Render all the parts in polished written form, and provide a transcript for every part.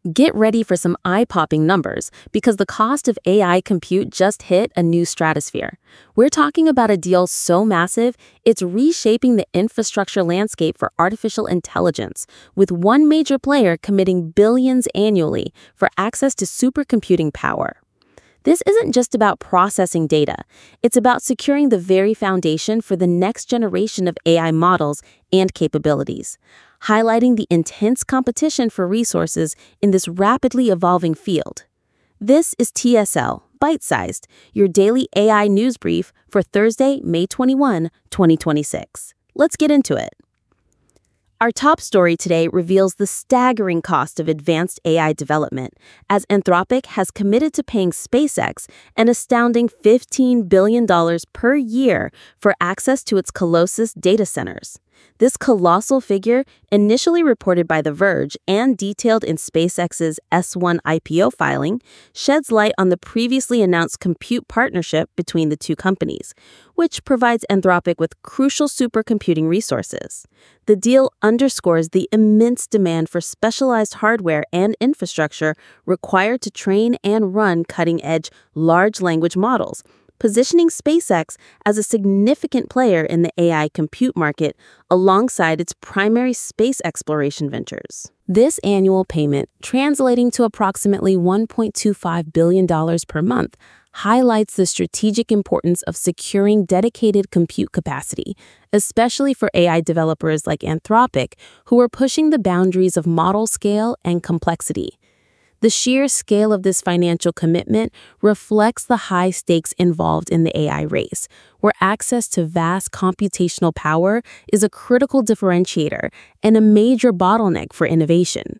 Get ready for some eye-popping numbers because the cost of AI compute just hit a new stratosphere. We're talking about a deal so massive, it's reshaping the infrastructure landscape for artificial intelligence, with one major player committing billions annually for access to supercomputing power. This isn't just about processing data. It's about securing the very foundation for the next generation of AI models and capabilities, highlighting the intense competition for resources in this rapidly evolving field. This is TSL Bite-Sized, your daily AI news brief for Thursday, May 21, 2026. Let's get into it. Our top story today reveals the staggering cost of advanced AI development, as Anthropic has committed to paying SpaceX an astounding $15 billion per year for access to its Colossus data centers. This colossal figure, initially reported by The Verge and detailed in SpaceX's S1 IPO filing, sheds light on the previously announced compute partnership between the two companies, which provides Anthropic with crucial supercomputing resources. The deal underscores the immense demand for specialized hardware and infrastructure required to train and run cutting-edge large language models, positioning SpaceX as a significant player in the AI compute market alongside its primary space exploration ventures. This annual payment, translating to approximately $1.25 billion per month, highlights the strategic importance of securing dedicated compute capacity, especially for AI developers like Anthropic, who are pushing the boundaries of model scale and complexity. The sheer scale of this financial commitment reflects the high stakes involved in the AI race, where access to vast computational power is a critical differentiator and a major bottleneck for innovation.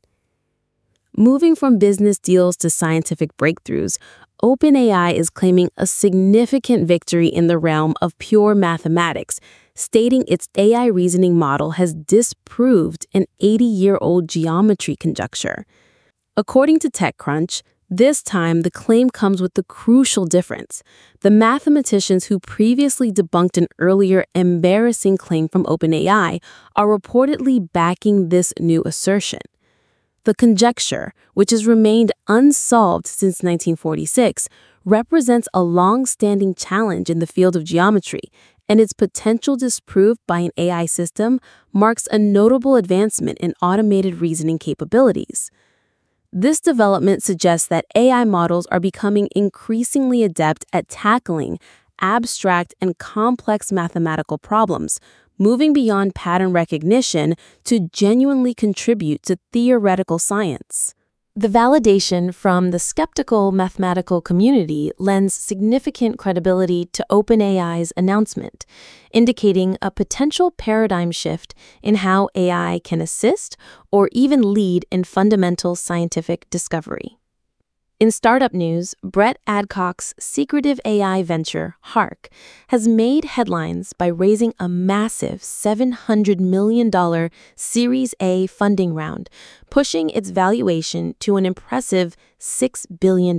Moving from business deals to scientific breakthroughs, OpenAI is claiming a significant victory in the realm of pure mathematics, stating its AI reasoning model has disproved an 80-year-old geometry conjecture. According to TechCrunch, this time the claim comes with the crucial difference. The mathematicians who previously debunked an earlier embarrassing claim from OpenAI are reportedly backing this new assertion. The conjecture, which has remained unsolved since 1946, represents a long-standing challenge in the field of geometry, and its potential disproved by an AI system marks a notable advancement in automated reasoning capabilities. This development suggests that AI models are becoming increasingly adept at tackling abstract and complex mathematical problems, moving beyond pattern recognition to genuinely contribute to theoretical science. The validation from the skeptical mathematical community lends significant credibility to OpenAI's announcement, indicating a potential paradigm shift in how AI can assist or even lead in fundamental scientific discovery. In startup news, Brett Adcock's secretive AI venture, Hark, has made headlines by raising a massive $700 million Series A funding round, pushing its valuation to an impressive $6 billion.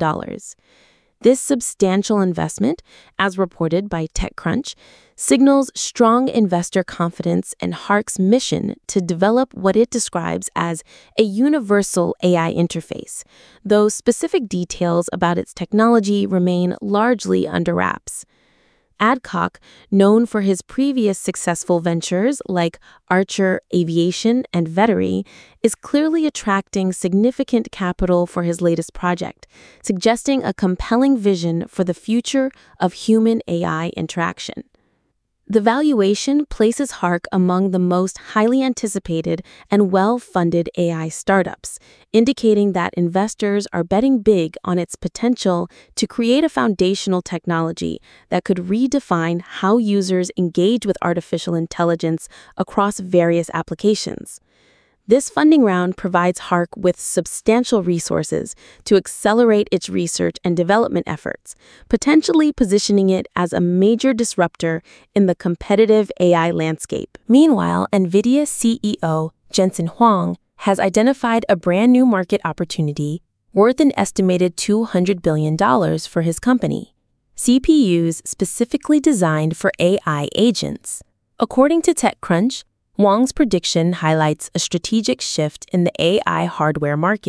This substantial investment, as reported by TechCrunch, signals strong investor confidence in Hark's mission to develop what it describes as a universal AI interface, though specific details about its technology remain largely under wraps. Adcock, known for his previous successful ventures like Archer Aviation and Vettery, is clearly attracting significant capital for his latest project, suggesting a compelling vision for the future of human-AI interaction. The valuation places Hark among the most highly anticipated and well-funded AI startups, indicating that investors are betting big on its potential to create a foundational technology that could redefine how users engage with artificial intelligence across various applications. This funding round provides Hark with substantial resources to accelerate its research and development efforts, potentially positioning it as a major disruptor in the competitive AI landscape. Meanwhile, NVIDIA CEO Jensen Huang has identified a brand new market opportunity worth an estimated $200 billion for his company: CPUs specifically designed for AI agents. According to TechCrunch, Huang's prediction highlights a strategic shift in the AI hardware market.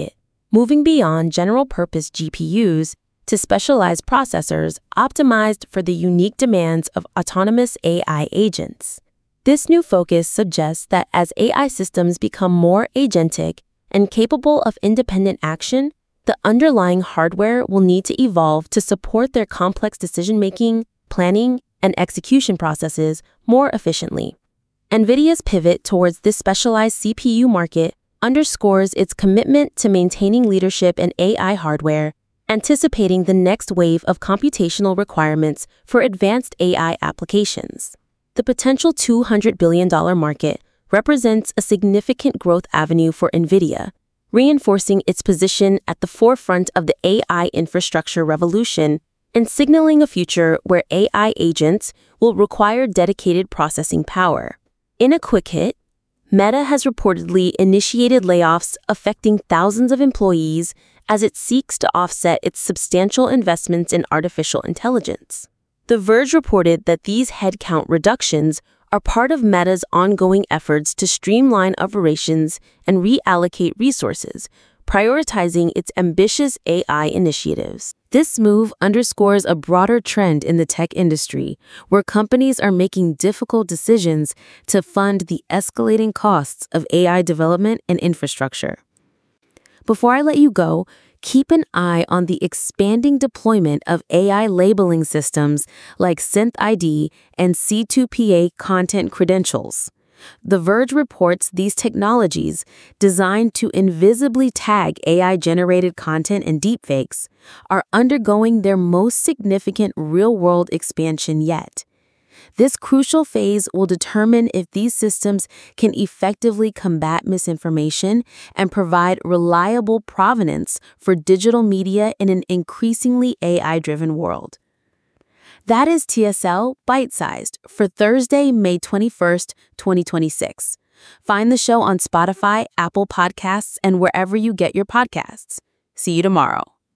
moving beyond general-purpose GPUs to specialized processors optimized for the unique demands of autonomous AI agents. This new focus suggests that as AI systems become more agentic and capable of independent action, the underlying hardware will need to evolve to support their complex decision-making, planning, and execution processes more efficiently. NVIDIA's pivot towards this specialized CPU market underscores its commitment to maintaining leadership in AI hardware, anticipating the next wave of computational requirements for advanced AI applications. The potential $200 billion market represents a significant growth avenue for NVIDIA, reinforcing its position at the forefront of the AI infrastructure revolution and signaling a future where AI agents will require dedicated processing power. In a quick hit, Meta has reportedly initiated layoffs affecting thousands of employees as it seeks to offset its substantial investments in artificial intelligence. The Verge reported that these headcount reductions are part of Meta's ongoing efforts to streamline operations and reallocate resources, prioritizing its ambitious AI initiatives. This move underscores a broader trend in the tech industry, where companies are making difficult decisions to fund the escalating costs of AI development and infrastructure. Before I let you go, keep an eye on the expanding deployment of AI labeling systems like SynthID and C2PA content credentials. The Verge reports these technologies, designed to invisibly tag AI-generated content and deepfakes, are undergoing their most significant real-world expansion yet. This crucial phase will determine if these systems can effectively combat misinformation and provide reliable provenance for digital media in an increasingly AI-driven world. That is TSL Bite-Sized for Thursday, May 21st, 2026. Find the show on Spotify, Apple Podcasts, and wherever you get your podcasts. See you tomorrow.